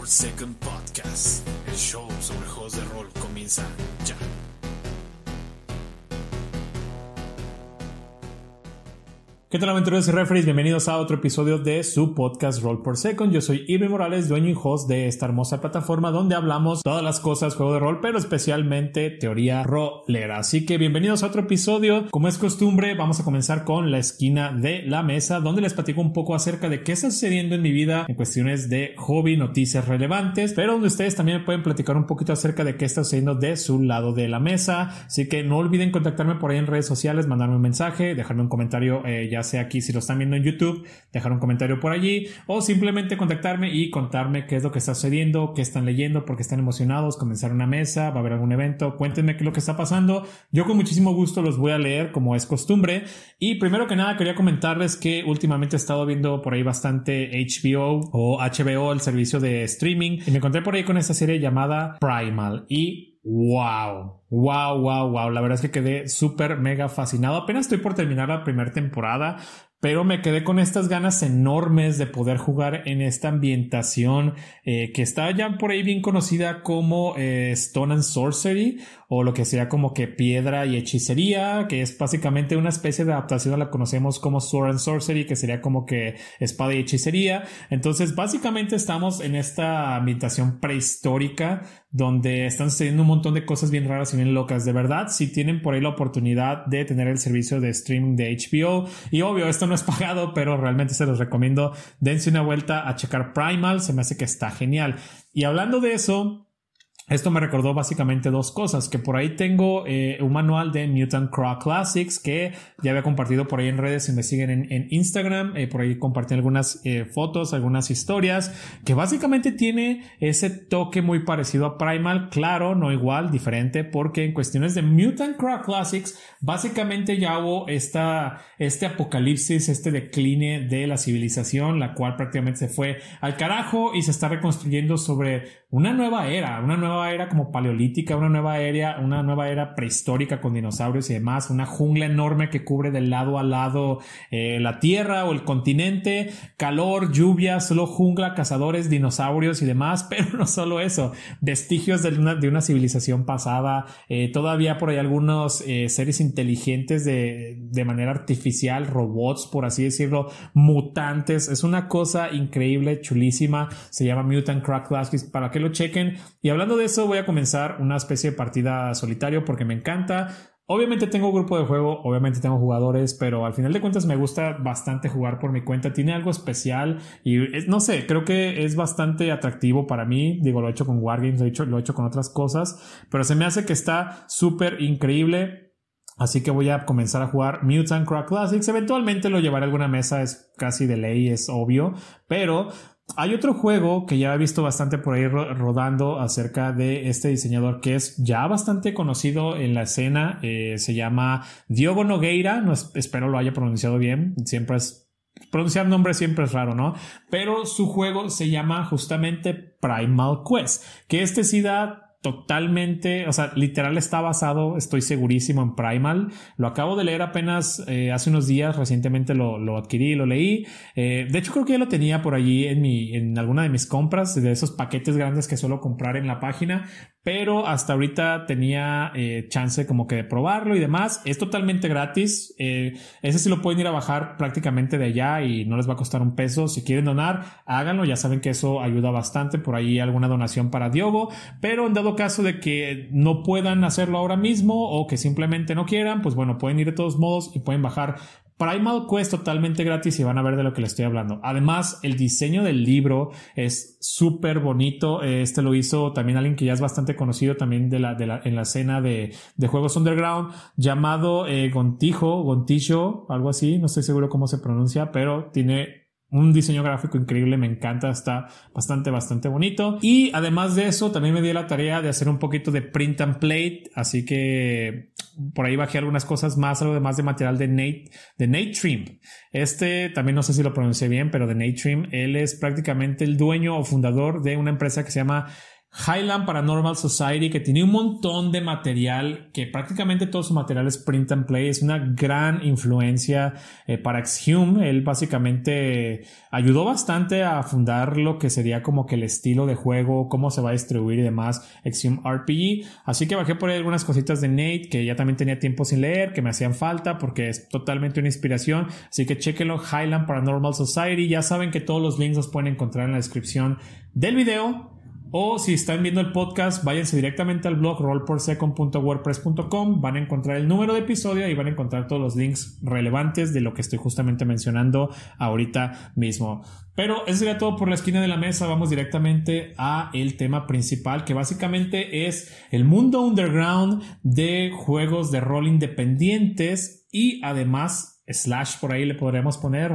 per Second Podcast. El show sobre juegos de rol comienza ya. ¿Qué tal, aventureros y referees? Bienvenidos a otro episodio de su podcast Roll Per Second. Yo soy Irving Morales, dueño y host de esta hermosa plataforma donde hablamos todas las cosas juego de rol, pero especialmente teoría rolera. Así que bienvenidos a otro episodio. Como es costumbre, vamos a comenzar con la esquina de la mesa, donde les platico un poco acerca de qué está sucediendo en mi vida en cuestiones de hobby, noticias relevantes, pero donde ustedes también me pueden platicar un poquito acerca de qué está sucediendo de su lado de la mesa. Así que no olviden contactarme por ahí en redes sociales, mandarme un mensaje, dejarme un comentario, ya sea aquí si lo están viendo en YouTube, dejar un comentario por allí, o simplemente contactarme y contarme qué es lo que está sucediendo, qué están leyendo, por qué están emocionados, comenzar una mesa, va a haber algún evento, cuéntenme qué es lo que está pasando. Yo con muchísimo gusto los voy a leer como es costumbre. Y primero que nada quería comentarles que últimamente he estado viendo por ahí bastante HBO, el servicio de streaming, y me encontré por ahí con esta serie llamada Primal y wow, la verdad es que quedé súper mega fascinado. Apenas estoy por terminar la primera temporada, pero me quedé con estas ganas enormes de poder jugar en esta ambientación que está ya por ahí bien conocida como Stone and Sorcery, o lo que sea como que piedra y hechicería, que es básicamente una especie de adaptación a la que conocemos como Sword and Sorcery, que sería como que espada y hechicería. Entonces básicamente estamos en esta ambientación prehistórica donde están sucediendo un montón de cosas bien raras y bien locas. De verdad, si tienen por ahí la oportunidad de tener el servicio de streaming de HBO, y obvio esto no es pagado, pero realmente se los recomiendo, dense una vuelta a checar Primal, se me hace que está genial. Y hablando de eso, esto me recordó básicamente dos cosas, que por ahí tengo un manual de Mutant Claw Classics que ya había compartido por ahí en redes, si me siguen en Instagram, por ahí compartí algunas fotos, algunas historias, que básicamente tiene ese toque muy parecido a Primal, claro, no igual, diferente, porque en cuestiones de Mutant Claw Classics básicamente ya hubo este apocalipsis, este decline de la civilización, la cual prácticamente se fue al carajo y se está reconstruyendo sobre una nueva era como paleolítica, una nueva era prehistórica con dinosaurios y demás, una jungla enorme que cubre de lado a lado la tierra o el continente, calor, lluvia, solo jungla, cazadores, dinosaurios y demás, pero no solo eso, vestigios de una civilización pasada, todavía por ahí algunos seres inteligentes de manera artificial, robots por así decirlo, mutantes. Es una cosa increíble, chulísima, se llama Mutant Claw Classics para que lo chequen. Y hablando de eso, voy a comenzar una especie de partida solitario porque me encanta. Obviamente tengo grupo de juego, obviamente tengo jugadores, pero al final de cuentas me gusta bastante jugar por mi cuenta. Tiene algo especial y no sé, creo que es bastante atractivo para mí. Digo, lo he hecho con Wargames, lo he hecho con otras cosas, pero se me hace que está súper increíble. Así que voy a comenzar a jugar Mutant Claw Classics. Eventualmente lo llevaré a alguna mesa, es casi de ley, es obvio, pero hay otro juego que ya he visto bastante por ahí rodando acerca de este diseñador que es ya bastante conocido en la escena. Se llama Diogo Nogueira. No, espero lo haya pronunciado bien. Pronunciar nombres siempre es raro, ¿no? Pero su juego se llama justamente Primal Quest, que sí da totalmente, o sea, literal está basado, estoy segurísimo, en Primal. Lo acabo de leer apenas hace unos días, recientemente lo adquirí, lo leí. De hecho creo que ya lo tenía por allí en alguna de mis compras, de esos paquetes grandes que suelo comprar en la página, pero hasta ahorita tenía chance como que de probarlo y demás. Es totalmente gratis. Ese sí lo pueden ir a bajar prácticamente de allá y no les va a costar un peso. Si quieren donar, háganlo, ya saben que eso ayuda bastante. Por ahí alguna donación para Diogo, pero en dado caso de que no puedan hacerlo ahora mismo o que simplemente no quieran, pues bueno, pueden ir de todos modos y pueden bajar Primal Quest totalmente gratis y van a ver de lo que les estoy hablando. Además, el diseño del libro es súper bonito. Lo hizo también alguien que ya es bastante conocido también en la escena de juegos underground, llamado Gontijo, algo así. No estoy seguro cómo se pronuncia, pero tiene un diseño gráfico increíble, me encanta, está bastante bonito. Y además de eso, también me di la tarea de hacer un poquito de print and plate, así que por ahí bajé algunas cosas más, algo de más de material de Nate Trim. También no sé si lo pronuncié bien, pero de Nate Trim, él es prácticamente el dueño o fundador de una empresa que se llama Highland Paranormal Society, que tiene un montón de material, que prácticamente todo su material es print and play. Es una gran influencia para Exhume. Él básicamente ayudó bastante a fundar lo que sería como que el estilo de juego, cómo se va a distribuir y demás, Exhume RPG. Así que bajé por ahí algunas cositas de Nate que ya también tenía tiempo sin leer, que me hacían falta porque es totalmente una inspiración. Así que chéquenlo, Highland Paranormal Society. Ya saben que todos los links los pueden encontrar en la descripción del video. O si están viendo el podcast, váyanse directamente al blog rollpersecond.wordpress.com. Van a encontrar el número de episodio y van a encontrar todos los links relevantes de lo que estoy justamente mencionando ahorita mismo. Pero eso sería todo por la esquina de la mesa. Vamos directamente a el tema principal, que básicamente es el mundo underground de juegos de rol independientes y además slash, por ahí le podríamos poner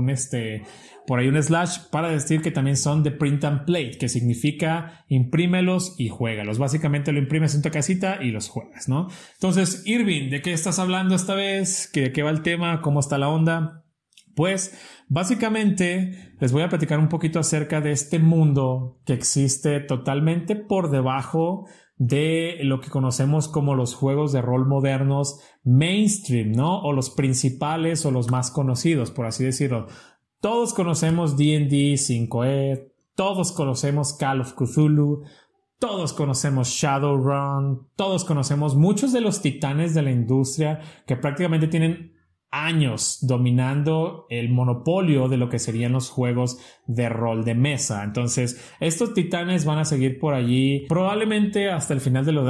por ahí un slash para decir que también son de print and play, que significa imprímelos y juégalos. Básicamente lo imprimes en tu casita y los juegas, ¿no? Entonces, Irving, ¿de qué estás hablando esta vez? ¿De qué va el tema? ¿Cómo está la onda? Pues básicamente les voy a platicar un poquito acerca de este mundo que existe totalmente por debajo de lo que conocemos como los juegos de rol modernos mainstream, ¿no? O los principales o los más conocidos, por así decirlo. Todos conocemos D&D 5e, todos conocemos Call of Cthulhu, todos conocemos Shadowrun, todos conocemos muchos de los titanes de la industria que prácticamente tienen años dominando el monopolio de lo que serían los juegos de rol de mesa. Entonces, estos titanes van a seguir por allí probablemente hasta el final de los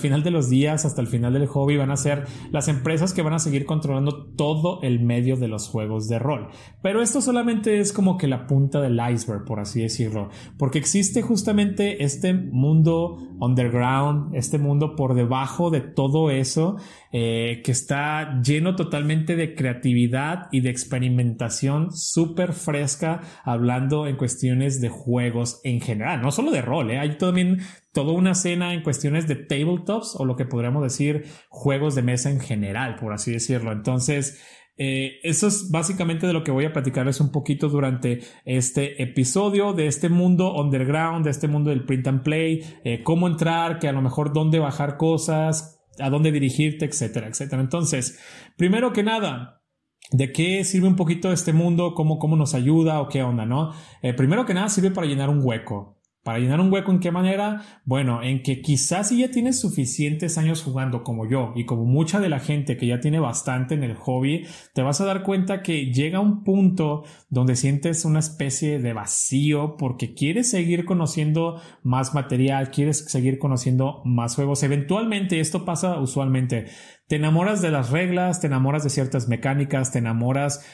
días, hasta el final del hobby. Van a ser las empresas que van a seguir controlando todo el medio de los juegos de rol. Pero esto solamente es como que la punta del iceberg, por así decirlo, porque existe justamente este mundo underground, este mundo por debajo de todo eso, que está lleno totalmente de creatividad y de experimentación súper fresca, hablando en cuestiones de juegos en general, no solo de rol, hay también toda una escena en cuestiones de tabletops, o lo que podríamos decir juegos de mesa en general, por así decirlo. Entonces, eso es básicamente de lo que voy a platicarles un poquito durante este episodio, de este mundo underground, de este mundo del print and play, cómo entrar, que a lo mejor dónde bajar cosas, a dónde dirigirte, etcétera, etcétera. Entonces, primero que nada, ¿de qué sirve un poquito este mundo? ¿Cómo nos ayuda o qué onda, no? Primero que nada, sirve para llenar un hueco. ¿Para llenar un hueco en qué manera? Bueno, en que quizás si ya tienes suficientes años jugando como yo y como mucha de la gente que ya tiene bastante en el hobby, te vas a dar cuenta que llega un punto donde sientes una especie de vacío porque quieres seguir conociendo más material, quieres seguir conociendo más juegos. Eventualmente, esto pasa usualmente. Te enamoras de las reglas, te enamoras de ciertas mecánicas, te enamoras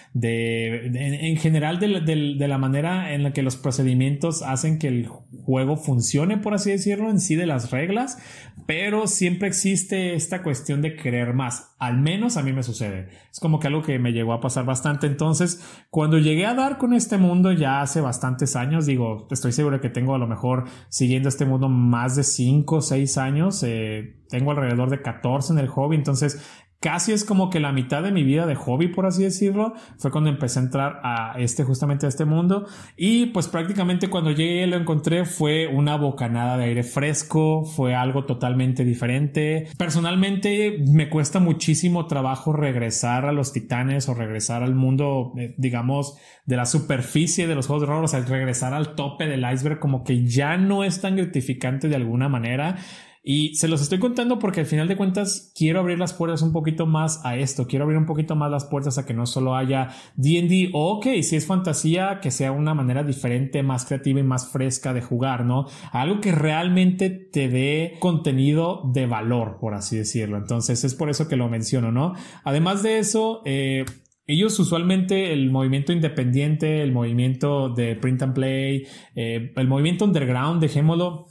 en general de la manera en la que los procedimientos hacen que el juego funcione, por así decirlo, en sí, de las reglas, pero siempre existe esta cuestión de querer más. Al menos a mí me sucede. Es como que algo que me llegó a pasar bastante. Entonces, cuando llegué a dar con este mundo ya hace bastantes años, digo, estoy seguro de que tengo a lo mejor siguiendo este mundo más de 5 o 6 años, tengo alrededor de 14 en el hobby, entonces casi es como que la mitad de mi vida de hobby, por así decirlo, fue cuando empecé a entrar a justamente a este mundo. Y pues prácticamente cuando llegué lo encontré, fue una bocanada de aire fresco, fue algo totalmente diferente. Personalmente me cuesta muchísimo trabajo regresar a los titanes o regresar al mundo, digamos, de la superficie de los juegos de rol, o sea, regresar al tope del iceberg, como que ya no es tan gratificante de alguna manera. Y se los estoy contando porque al final de cuentas quiero abrir las puertas un poquito más a esto. Quiero abrir un poquito más las puertas a que no solo haya D&D, ok, si es fantasía, que sea una manera diferente, más creativa y más fresca de jugar, ¿no? Algo que realmente te dé contenido de valor, por así decirlo. Entonces es por eso que lo menciono, ¿no? Además de eso, ellos usualmente, el movimiento independiente, el movimiento de print and play, el movimiento underground, dejémoslo,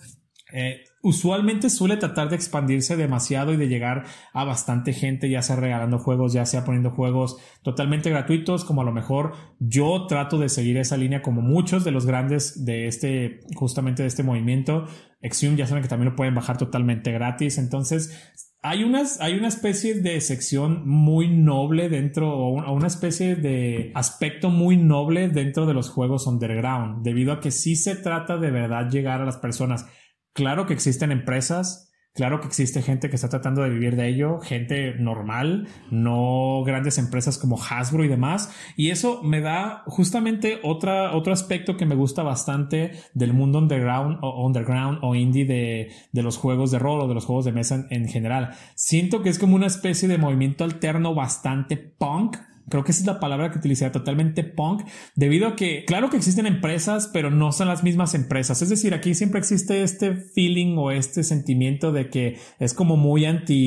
usualmente suele tratar de expandirse demasiado y de llegar a bastante gente, ya sea regalando juegos, ya sea poniendo juegos totalmente gratuitos, como a lo mejor yo trato de seguir esa línea como muchos de los grandes de justamente de este movimiento. Exhume ya saben que también lo pueden bajar totalmente gratis. Entonces hay una especie de sección muy noble dentro, o una especie de aspecto muy noble dentro de los juegos underground, debido a que sí se trata de verdad llegar a las personas. Claro que existen empresas, claro que existe gente que está tratando de vivir de ello, gente normal, no grandes empresas como Hasbro y demás. Y eso me da justamente otro aspecto que me gusta bastante del mundo underground o indie de los juegos de rol o de los juegos de mesa en general. Siento que es como una especie de movimiento alterno bastante punk. Creo que esa es la palabra que utilicé, totalmente punk, debido a que, claro que existen empresas, pero no son las mismas empresas. Es decir, aquí siempre existe este feeling o este sentimiento de que es como muy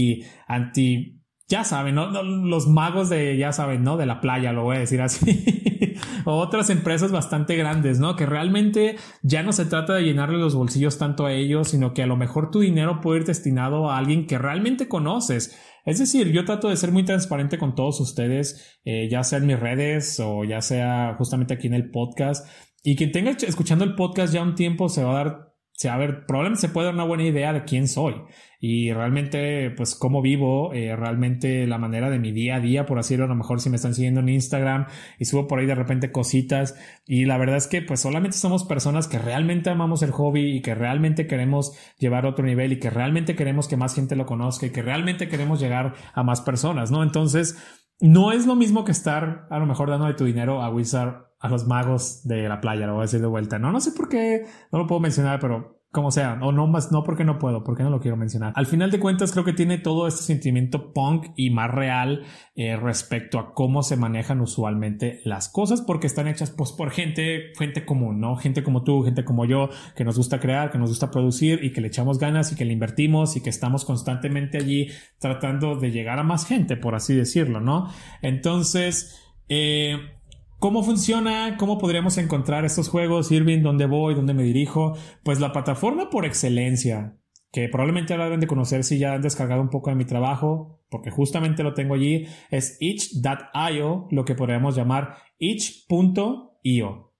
ya saben, ¿no? Los magos ya saben, ¿no? De la playa, lo voy a decir así. O otras empresas bastante grandes, ¿no? Que realmente ya no se trata de llenarle los bolsillos tanto a ellos, sino que a lo mejor tu dinero puede ir destinado a alguien que realmente conoces. Es decir, yo trato de ser muy transparente con todos ustedes, ya sea en mis redes o ya sea justamente aquí en el podcast. Y quien tenga escuchando el podcast ya un tiempo se va a ver, probablemente se puede dar una buena idea de quién soy y realmente pues cómo vivo, realmente la manera de mi día a día, por así decirlo. A lo mejor si me están siguiendo en Instagram y subo por ahí de repente cositas, y la verdad es que pues solamente somos personas que realmente amamos el hobby y que realmente queremos llevar a otro nivel y que realmente queremos que más gente lo conozca y que realmente queremos llegar a más personas, ¿no? Entonces no es lo mismo que estar a lo mejor dando de tu dinero a Wizard, a los magos de la playa, lo voy a decir de vuelta. No sé por qué no lo puedo mencionar, pero como sea, o no más, no porque no puedo, porque no lo quiero mencionar. Al final de cuentas creo que tiene todo este sentimiento punk y más real respecto a cómo se manejan usualmente las cosas, porque están hechas pues por gente común, ¿no? Gente como tú, gente como yo, que nos gusta crear, que nos gusta producir y que le echamos ganas y que le invertimos y que estamos constantemente allí tratando de llegar a más gente, por así decirlo, ¿no? Entonces, ¿cómo funciona? ¿Cómo podríamos encontrar estos juegos? Irving, ¿dónde voy? ¿Dónde me dirijo? Pues la plataforma por excelencia, que probablemente ahora deben de conocer si ya han descargado un poco de mi trabajo, porque justamente lo tengo allí, es itch.io, lo que podríamos llamar itch.io,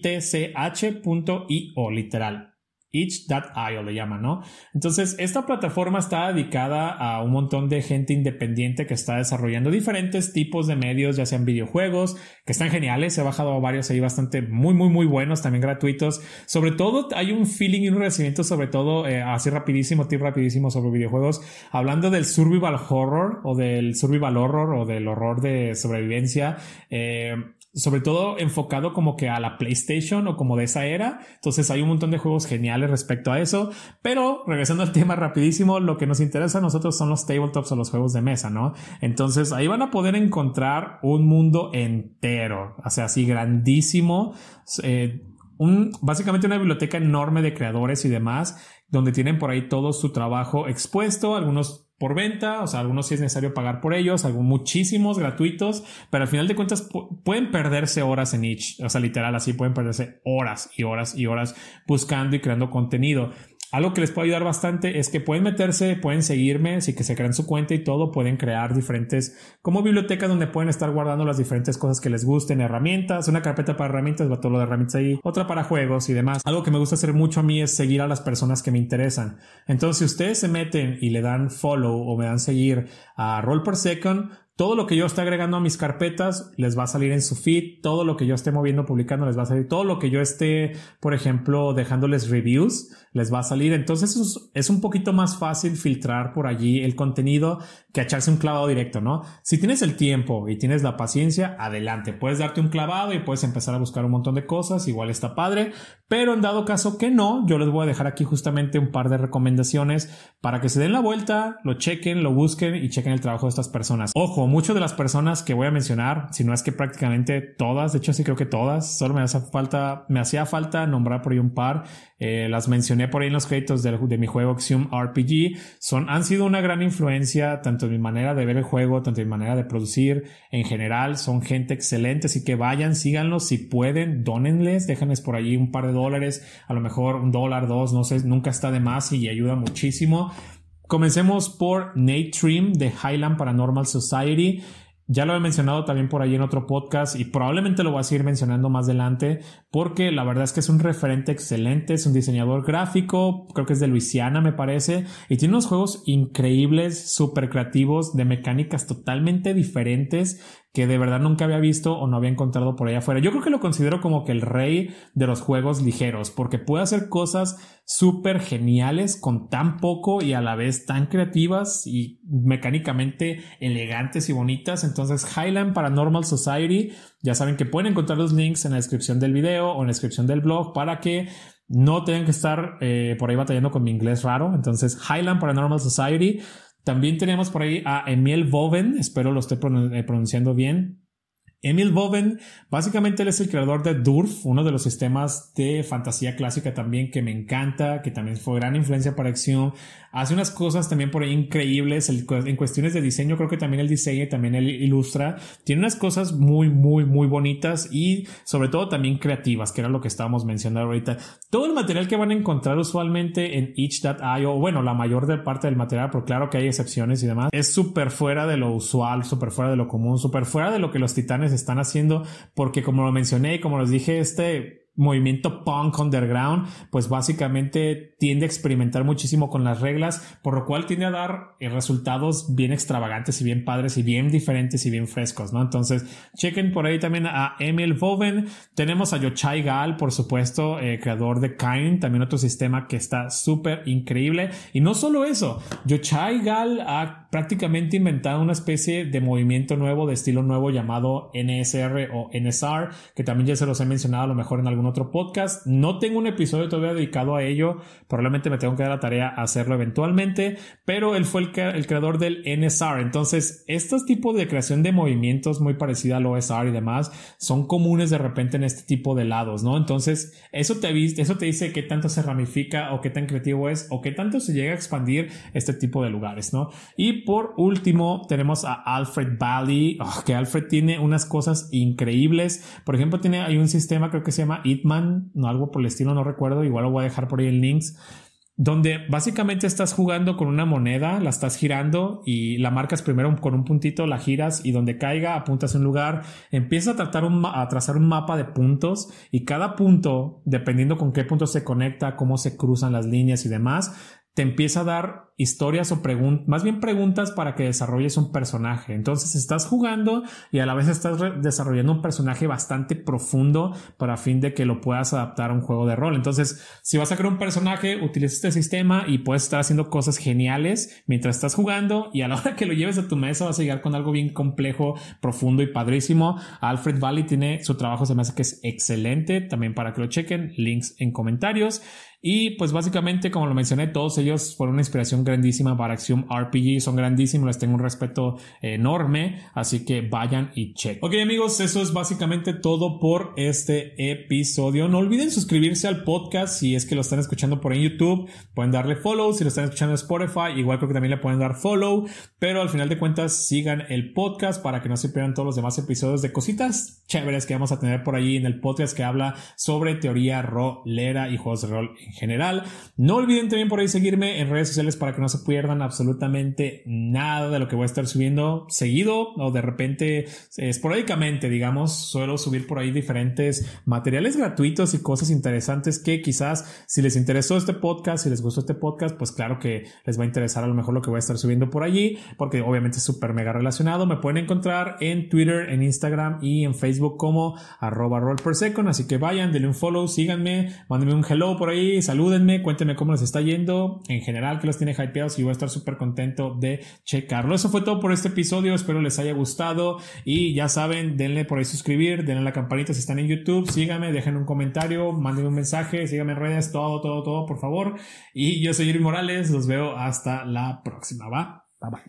itch.io, literal. Itch.io le llaman, ¿no? Entonces, esta plataforma está dedicada a un montón de gente independiente que está desarrollando diferentes tipos de medios, ya sean videojuegos, que están geniales. He bajado varios ahí bastante muy buenos, también gratuitos. Sobre todo, hay un feeling y un recibimiento, sobre todo, así rapidísimo, tip rapidísimo sobre videojuegos, hablando del survival horror o del survival horror o del horror de sobrevivencia, sobre todo enfocado como que a la PlayStation o como de esa era. Entonces hay un montón de juegos geniales respecto a eso, pero regresando al tema rapidísimo, lo que nos interesa a nosotros son los tabletops o los juegos de mesa, ¿no? Entonces ahí van a poder encontrar un mundo entero, o sea, así grandísimo, básicamente una biblioteca enorme de creadores y demás, donde tienen por ahí todo su trabajo expuesto, algunos por venta, o sea, algunos sí es necesario pagar por ellos, muchísimos gratuitos, pero al final de cuentas pueden perderse horas en itch, o sea, literal así pueden perderse horas y horas y horas buscando y creando contenido. Algo que les puede ayudar bastante es que pueden meterse, pueden seguirme, si que se crean su cuenta y todo, pueden crear diferentes como bibliotecas donde pueden estar guardando las diferentes cosas que les gusten, herramientas, una carpeta para herramientas, va todo lo de herramientas ahí, otra para juegos y demás. Algo que me gusta hacer mucho a mí es seguir a las personas que me interesan. Entonces, si ustedes se meten y le dan follow o me dan seguir a Roll Per Second, todo lo que yo esté agregando a mis carpetas les va a salir en su feed, todo lo que yo esté moviendo, publicando les va a salir, todo lo que yo esté, por ejemplo, dejándoles reviews, les va a salir. Entonces es un poquito más fácil filtrar por allí el contenido que echarse un clavado directo, ¿no? Si tienes el tiempo y tienes la paciencia, adelante, puedes darte un clavado y puedes empezar a buscar un montón de cosas, igual está padre, pero en dado caso que no, yo les voy a dejar aquí justamente un par de recomendaciones para que se den la vuelta, lo chequen, lo busquen y chequen el trabajo de estas personas. Ojo, muchas de las personas que voy a mencionar, si no es que prácticamente todas, de hecho sí creo que todas, solo me hacía falta nombrar por ahí un par, las mencioné por ahí en los créditos de mi juego Xium RPG, han sido una gran influencia tanto en mi manera de ver el juego, tanto en mi manera de producir, en general son gente excelente, así que vayan, síganlos, si pueden, dónenles, déjenles por allí un par de dólares, a lo mejor $1, $2, no sé, nunca está de más y ayuda muchísimo. Comencemos por Nate Trim de Highland Paranormal Society. Ya lo he mencionado también por ahí en otro podcast y probablemente lo voy a seguir mencionando más adelante porque la verdad es que es un referente excelente, es un diseñador gráfico, creo que es de Luisiana me parece, y tiene unos juegos increíbles, súper creativos, de mecánicas totalmente diferentes que de verdad nunca había visto o no había encontrado por allá afuera. Yo creo que lo considero como que el rey de los juegos ligeros, porque puede hacer cosas súper geniales con tan poco y a la vez tan creativas y mecánicamente elegantes y bonitas. Entonces, Highland Paranormal Society, ya saben que pueden encontrar los links en la descripción del video o en la descripción del blog para que no tengan que estar por ahí batallando con mi inglés raro. Entonces, Highland Paranormal Society. También tenemos por ahí a Emil Boven, espero lo esté pronunciando bien. Emil Boven, básicamente él es el creador de Durf, uno de los sistemas de fantasía clásica también que me encanta, que también fue gran influencia para Axiom. Hace unas cosas también por ahí increíbles en cuestiones de diseño. Creo que también él diseña y también él ilustra. Tiene unas cosas muy bonitas y sobre todo también creativas, que era lo que estábamos mencionando ahorita. Todo el material que van a encontrar usualmente en itch.io, bueno, la mayor parte del material, pero claro que hay excepciones y demás, es súper fuera de lo usual, súper fuera de lo común, súper fuera de lo que los titanes están haciendo, porque como lo mencioné y como les dije, este movimiento punk underground pues básicamente tiende a experimentar muchísimo con las reglas, por lo cual tiende a dar resultados bien extravagantes y bien padres y bien diferentes y bien frescos, ¿no? Entonces chequen por ahí también a Emil Boven. Tenemos a Yochai Gal, por supuesto, creador de Kind, también otro sistema que está súper increíble. Y no solo eso, Yochai Gal ha prácticamente inventado una especie de movimiento nuevo, de estilo nuevo llamado NSR o NSR, que también ya se los he mencionado a lo mejor en algún otro podcast. No tengo un episodio todavía dedicado a ello, probablemente me tengo que dar la tarea a hacerlo eventualmente, pero él fue el creador del NSR. Entonces, estos tipos de creación de movimientos muy parecida al OSR y demás son comunes de repente en este tipo de lados, ¿no? Entonces, eso te dice qué tanto se ramifica o qué tan creativo es o qué tanto se llega a expandir este tipo de lugares, ¿no? Y por último, tenemos a Alfred Bally, que Alfred tiene unas cosas increíbles. Por ejemplo, hay un sistema, creo que se llama Hitman, no, algo por el estilo, no recuerdo, igual lo voy a dejar por ahí en links, donde básicamente estás jugando con una moneda, la estás girando y la marcas primero con un puntito, la giras y donde caiga apuntas a un lugar, empiezas a trazar un mapa de puntos y cada punto, dependiendo con qué punto se conecta, cómo se cruzan las líneas y demás, te empieza a dar historias o más bien preguntas para que desarrolles un personaje. Entonces estás jugando y a la vez estás desarrollando un personaje bastante profundo para fin de que lo puedas adaptar a un juego de rol. Entonces, si vas a crear un personaje, utiliza este sistema y puedes estar haciendo cosas geniales mientras estás jugando, y a la hora que lo lleves a tu mesa vas a llegar con algo bien complejo, profundo y padrísimo. Alfred Bally tiene su trabajo, se me hace que es excelente, también para que lo chequen, links en comentarios. Y pues básicamente, como lo mencioné, todos ellos fueron una inspiración grandísima para Axiom RPG, son grandísimos, les tengo un respeto enorme, así que vayan y chequen. Ok amigos, eso es básicamente todo por este episodio. No olviden suscribirse al podcast si es que lo están escuchando por ahí en YouTube, pueden darle follow, si lo están escuchando en Spotify, igual creo que también le pueden dar follow, pero al final de cuentas sigan el podcast para que no se pierdan todos los demás episodios de cositas chéveres que vamos a tener por ahí en el podcast que habla sobre teoría rolera y juegos de rol en general. No olviden también por ahí seguirme en redes sociales para que no se pierdan absolutamente nada de lo que voy a estar subiendo seguido o de repente esporádicamente, digamos. Suelo subir por ahí diferentes materiales gratuitos y cosas interesantes que quizás si les interesó este podcast, si les gustó este podcast, pues claro que les va a interesar a lo mejor lo que voy a estar subiendo por allí, porque obviamente es súper mega relacionado. Me pueden encontrar en Twitter, en Instagram y en Facebook como @rollpersecond, así que vayan, denle un follow, síganme, mándenme un hello por ahí, salúdenme, cuéntenme cómo les está yendo, en general que los tiene hypeados, y voy a estar súper contento de checarlo. Eso fue todo por este episodio, espero les haya gustado y ya saben, denle por ahí suscribir, denle a la campanita si están en YouTube, síganme, dejen un comentario, mándenme un mensaje, síganme en redes, todo por favor, y yo soy Yuri Morales, los veo hasta la próxima, bye bye.